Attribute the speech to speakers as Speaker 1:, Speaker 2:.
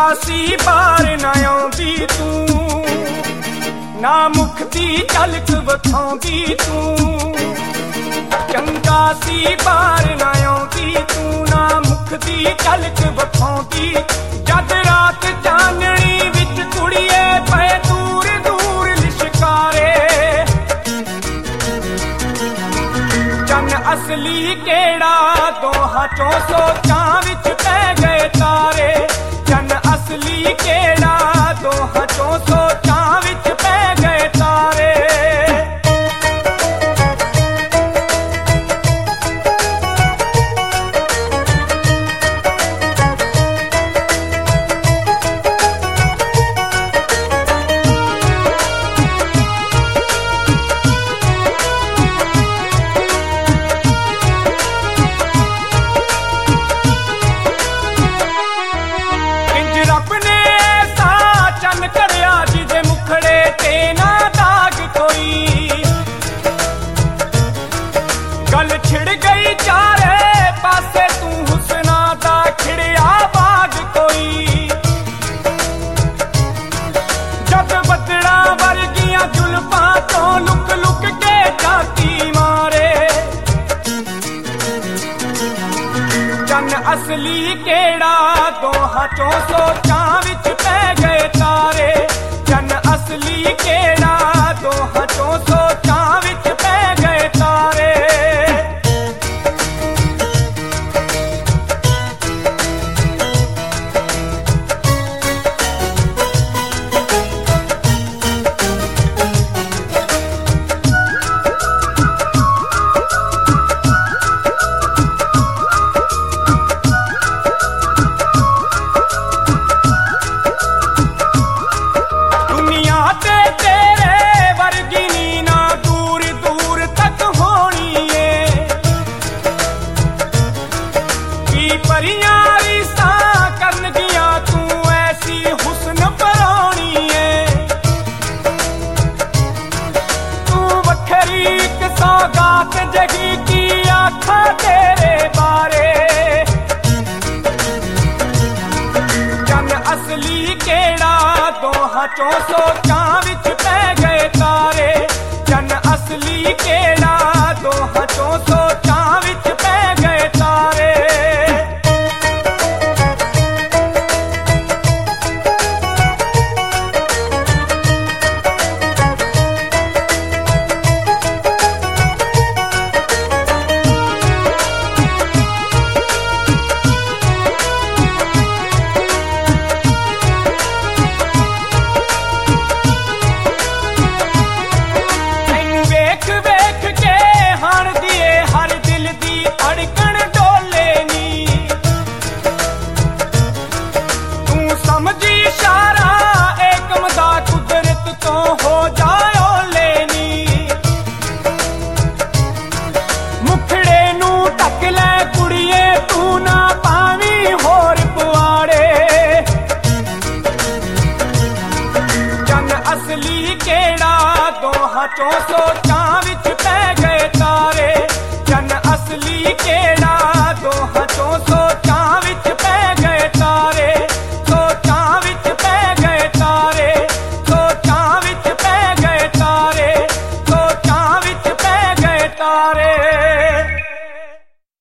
Speaker 1: सी बार न आउंदी तू, ना मुख दी झलक विखाउंदी तू। चंगा सी बार न आउंदी तू, ना मुख दी झलक विखाउंदी। जद रात चानणी विच कुड़िए पे दूर दूर लिशकारे, चन असली केड़ा दोहां चों सोचां विच पै गए तारे। चन असली केड़ा दोहां चों सोचां विच पै गए तारे। गल छिड़ गई चारे पासे, तू हुस्ना दा खिड़िया बाग कोई। जब बदड़ा वर्गियां जुल्फां तो लुक लुक के जाती मारे। चन असली केड़ा दोहां चों सोचां विच पै गए तारे। चन असली केड़ा दोहां चों सोचां विच पै गए तारे। सौगात जगी की आखा तेरे बारे। चन असली केड़ा दोहां चों सोचां विच पै गए तारे। चन असली केड़ा दोहां चों सोचां विच पै गए तारे। असली केड़ा दोहां चों सोचां विच पै गए तारे। चन असली केड़ा दोहां चों